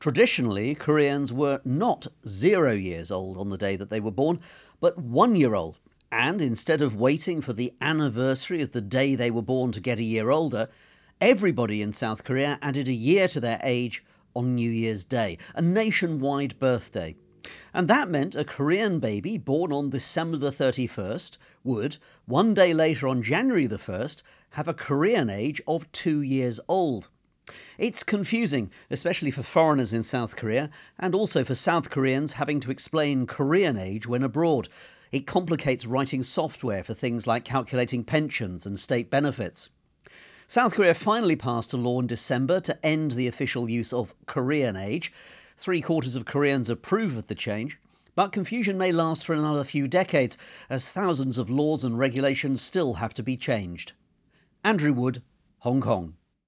Traditionally, Koreans were not 0 years old on the day that they were born, but 1 year old. And instead of waiting for the anniversary of the day they were born to get a year older, everybody in South Korea added a year to their age on New Year's Day, a nationwide birthday. And that meant a Korean baby born on December the 31st would, 1 day later on January the 1st, have a Korean age of 2 years old. It's confusing, especially for foreigners in South Korea, and also for South Koreans having to explain Korean age when abroad. It complicates writing software for things like calculating pensions and state benefits. South Korea finally passed a law in December to end the official use of Korean age. 3/4 of Koreans approve of the change, but confusion may last for another few decades, as thousands of laws and regulations still have to be changed. Andrew Wood, Hong Kong.